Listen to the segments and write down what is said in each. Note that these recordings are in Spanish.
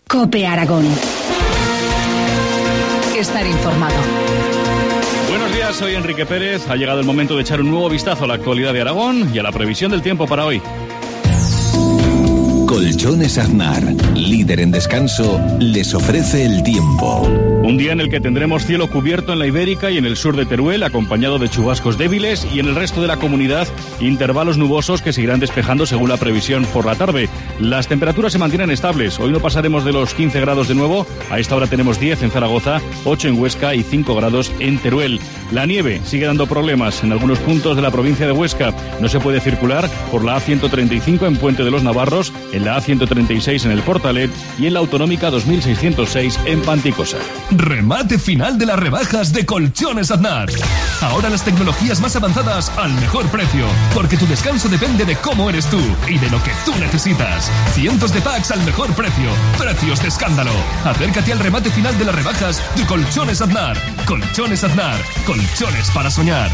COPE Aragón. Estar informado. Buenos días, soy Enrique Pérez. Ha llegado el momento de echar un nuevo vistazo a la actualidad de Aragón y a la previsión del tiempo para hoy. Colchones Aznar, líder en descanso, les ofrece el tiempo. Un día en el que tendremos cielo cubierto en la Ibérica y en el sur de Teruel, acompañado de chubascos débiles, y en el resto de la comunidad intervalos nubosos que seguirán despejando según la previsión por la tarde. Las temperaturas se mantienen estables. Hoy no pasaremos de los 15 grados de nuevo. A esta hora tenemos 10 en Zaragoza, 8 en Huesca y 5 grados en Teruel. La nieve sigue dando problemas en algunos puntos de la provincia de Huesca. No se puede circular por la A135 en Puente de los Navarros, en la A136 en el Portalet y en la Autonómica 2606 en Panticosa. Remate final de las rebajas de Colchones Aznar. Ahora las tecnologías más avanzadas al mejor precio, porque tu descanso depende de cómo eres tú y de lo que tú necesitas. Cientos de packs al mejor precio, precios de escándalo. Acércate al remate final de las rebajas de Colchones Aznar. Colchones Aznar, colchones para soñar.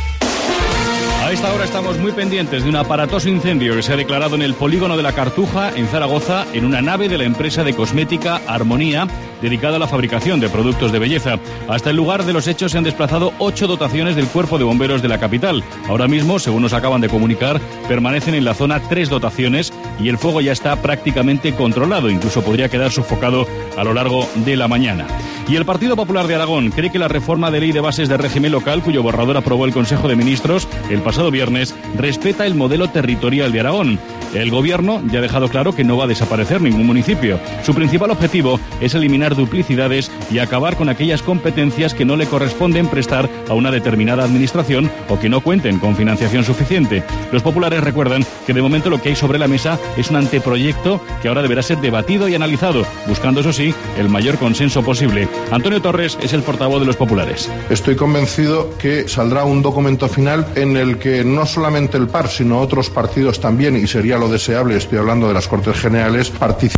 A esta hora estamos muy pendientes de un aparatoso incendio que se ha declarado en el polígono de la Cartuja, en Zaragoza, en una nave de la empresa de cosmética Armonía, dedicada a la fabricación de productos de belleza. Hasta el lugar de los hechos se han desplazado 8 dotaciones del Cuerpo de Bomberos de la capital. Ahora mismo, según nos acaban de comunicar, permanecen en la zona 3 dotaciones y el fuego ya está prácticamente controlado. Incluso podría quedar sofocado a lo largo de la mañana. Y el Partido Popular de Aragón cree que la reforma de Ley de Bases de Régimen Local, cuyo borrador aprobó el Consejo de Ministros el pasado viernes, respeta el modelo territorial de Aragón. El Gobierno ya ha dejado claro que no va a desaparecer ningún municipio. Su principal objetivo es eliminar duplicidades y acabar con aquellas competencias que no le corresponden prestar a una determinada administración o que no cuenten con financiación suficiente. Los populares recuerdan que de momento lo que hay sobre la mesa es un anteproyecto que ahora deberá ser debatido y analizado, buscando, eso sí, el mayor consenso posible. Antonio Torres es el portavoz de los populares. Estoy convencido que saldrá un documento final en el que no solamente el PAR, sino otros partidos también, y sería lo deseable, estoy hablando de las Cortes Generales, participen.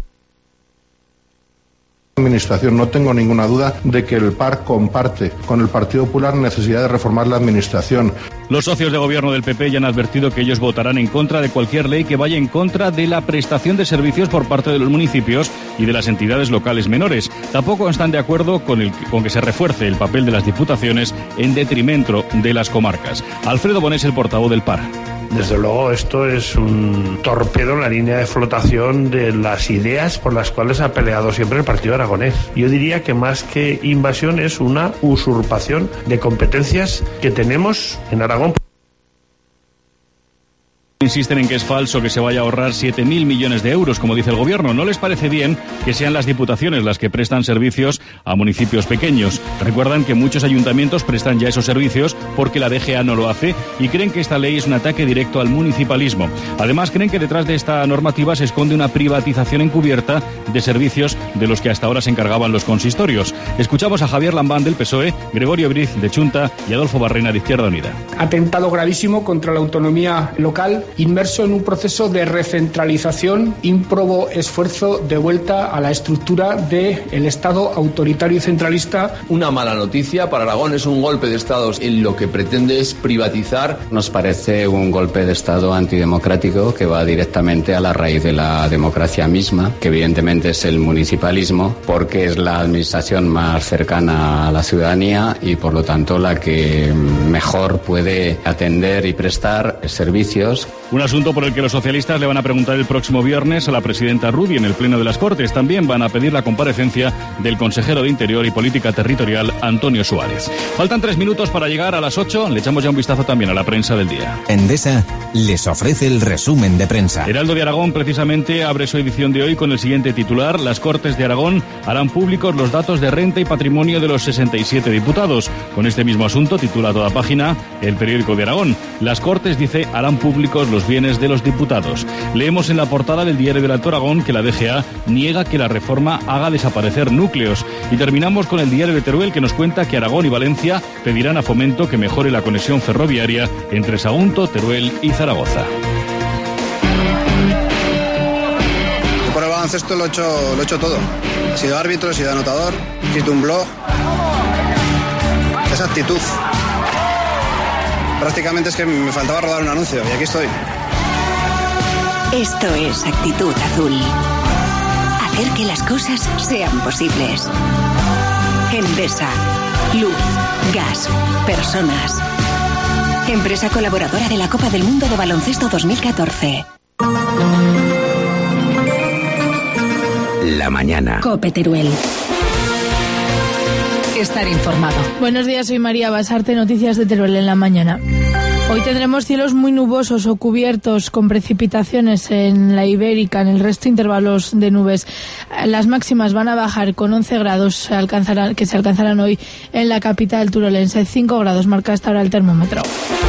Administración. No tengo ninguna duda de que el PAR comparte con el Partido Popular necesidad de reformar la administración. Los socios de gobierno del PP ya han advertido que ellos votarán en contra de cualquier ley que vaya en contra de la prestación de servicios por parte de los municipios y de las entidades locales menores. Tampoco están de acuerdo con que se refuerce el papel de las diputaciones en detrimento de las comarcas. Alfredo Bonés, el portavoz del PAR. Desde luego esto es un torpedo en la línea de flotación de las ideas por las cuales ha peleado siempre el Partido Aragonés. Yo diría que más que invasión es una usurpación de competencias que tenemos en Aragón. Insisten en que es falso que se vaya a ahorrar 7.000 millones de euros, como dice el Gobierno. No les parece bien que sean las diputaciones las que prestan servicios a municipios pequeños. Recuerdan que muchos ayuntamientos prestan ya esos servicios porque la DGA no lo hace y creen que esta ley es un ataque directo al municipalismo. Además, creen que detrás de esta normativa se esconde una privatización encubierta de servicios de los que hasta ahora se encargaban los consistorios. Escuchamos a Javier Lambán del PSOE, Gregorio Briz de Chunta y Adolfo Barrena de Izquierda Unida. Atentado gravísimo contra la autonomía local, inmerso en un proceso de recentralización, ímprobo esfuerzo de vuelta a la estructura del Estado autoritario y centralista. Una mala noticia para Aragón, es un golpe de Estado en lo que pretende es privatizar. Nos parece un golpe de Estado antidemocrático que va directamente a la raíz de la democracia misma, que evidentemente es el municipalismo, porque es la administración más cercana a la ciudadanía y por lo tanto la que mejor puede atender y prestar servicios. Un asunto por el que los socialistas le van a preguntar el próximo viernes a la presidenta Rubio en el Pleno de las Cortes. También van a pedir la comparecencia del consejero de Interior y Política Territorial, Antonio Suárez. Faltan 3 minutos para llegar a las 8. Le echamos ya un vistazo también a la prensa del día. Endesa les ofrece el resumen de prensa. Heraldo de Aragón precisamente abre su edición de hoy con el siguiente titular. Las Cortes de Aragón harán públicos los datos de renta y patrimonio de los 67 diputados. Con este mismo asunto titula a toda página el periódico de Aragón. Las Cortes, dice, harán públicos los bienes de los diputados. Leemos en la portada del diario del Alto Aragón que la DGA niega que la reforma haga desaparecer núcleos. Y terminamos con el diario de Teruel, que nos cuenta que Aragón y Valencia pedirán a Fomento que mejore la conexión ferroviaria entre Sagunto, Teruel y Zaragoza. Por el baloncesto lo he hecho todo. He sido árbitro, he sido anotador, he escrito un blog. Esa actitud. Prácticamente es que me faltaba rodar un anuncio y aquí estoy. Esto es Actitud Azul. hacer que las cosas sean posibles. Endesa. Luz, gas, personas. Empresa colaboradora de la Copa del Mundo de Baloncesto 2014. La mañana. COPE Teruel. Estar informado. Buenos días, soy María Basarte, noticias de Teruel en la mañana. Hoy tendremos cielos muy nubosos o cubiertos con precipitaciones en la Ibérica, en el resto intervalos de nubes. Las máximas van a bajar con 11 grados que se alcanzarán hoy en la capital turolense. 5 grados marca hasta ahora el termómetro.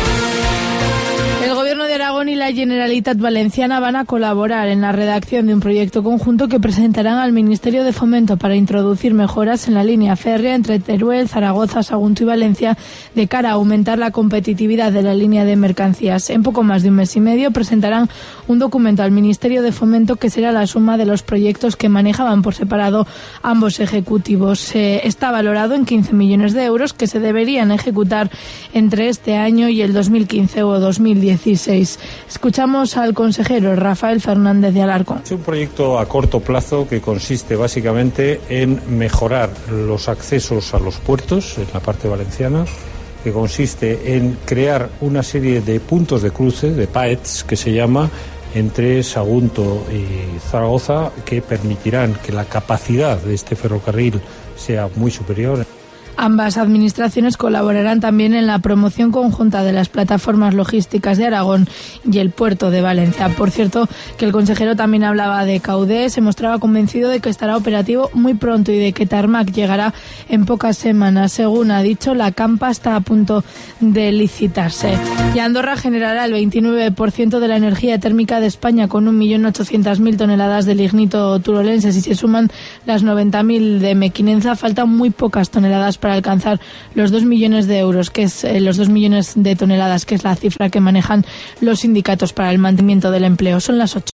El Gobierno de Aragón y la Generalitat Valenciana van a colaborar en la redacción de un proyecto conjunto que presentarán al Ministerio de Fomento para introducir mejoras en la línea férrea entre Teruel, Zaragoza, Sagunto y Valencia de cara a aumentar la competitividad de la línea de mercancías. En poco más de un mes y medio presentarán un documento al Ministerio de Fomento que será la suma de los proyectos que manejaban por separado ambos ejecutivos. Está valorado en 15 millones de euros que se deberían ejecutar entre este año y el 2015 o 2016. Escuchamos al consejero Rafael Fernández de Alarcón. Es un proyecto a corto plazo que consiste básicamente en mejorar los accesos a los puertos en la parte valenciana, que consiste en crear una serie de puntos de cruce, de PAETs que se llama, entre Sagunto y Zaragoza, que permitirán que la capacidad de este ferrocarril sea muy superior. Ambas administraciones colaborarán también en la promoción conjunta de las plataformas logísticas de Aragón y el puerto de Valencia. Por cierto, que el consejero también hablaba de Caudé, se mostraba convencido de que estará operativo muy pronto y de que Tarmac llegará en pocas semanas. Según ha dicho, la campa está a punto de licitarse. Y Andorra generará el 29% de la energía térmica de España con 1.800.000 toneladas de lignito turolense. Si se suman las 90.000 de Mequinenza, faltan muy pocas toneladas para alcanzar los 2 millones de euros, que es los 2 millones de toneladas, que es la cifra que manejan los sindicatos para el mantenimiento del empleo. Son las 8.